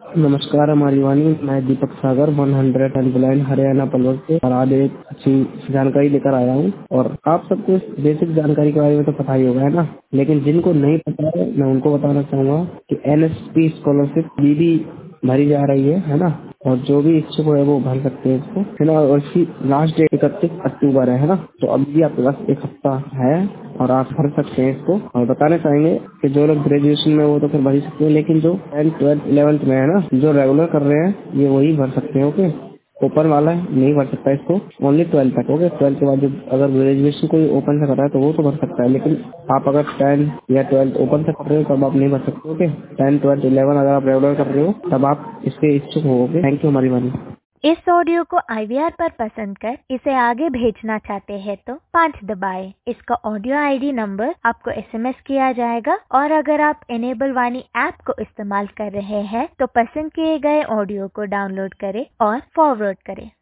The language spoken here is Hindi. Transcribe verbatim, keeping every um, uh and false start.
नमस्कार हमारी वाणी, मैं Deepak Sagar one hundred and blind Haryana Palwal से और आज एक अच्छी जानकारी लेकर आया हूँ। और आप सबको बेसिक जानकारी के बारे में तो पता ही होगा, है ना। लेकिन जिनको नहीं पता है मैं उनको बताना चाहूंगा कि एन एस पी स्कॉलरशिप अभी भी भरी जा रही है है ना। और जो भी इच्छुक है वो भर सकते हैं इसको, है ना। और इसकी लास्ट डेट इकतीस अक्टूबर है, है ना। तो अभी भी आपके पास एक हफ्ता है और आप भर सकते हैं इसको। और बताना चाहेंगे कि जो लोग ग्रेजुएशन में वो तो फिर भर ही सकते हैं, लेकिन जो टेंथ ट्वेल्थ इलेवेंथ में है ना, जो रेगुलर कर रहे हैं ये वही भर सकते हैं। ओके, ओपन वाला नहीं भर सकता इसको, ओनली ट्वेल्थ तक। ओके, ट्वेल्थ के बाद अगर ग्रेजुएशन कोई ओपन से कर रहा है तो वो तो भर सकता है, लेकिन आप अगर टेंथ या ट्वेल्थ ओपन से कर रहे हो तब आप नहीं भर सकते। ओके, टेंथ ट्वेल्थ इलेवन अगर आप रेगुलर कर रहे हो तब आप इसके इच्छुक हो। ओके, थैंक यू हमारी वाणी। इस ऑडियो को आई वी आर पर पसंद कर इसे आगे भेजना चाहते हैं तो पाँच दबाएं। इसका ऑडियो आई डी नंबर आपको एस एम एस किया जाएगा। और अगर आप इनेबल वाणी ऐप को इस्तेमाल कर रहे हैं तो पसंद किए गए ऑडियो को डाउनलोड करें और फॉरवर्ड करें।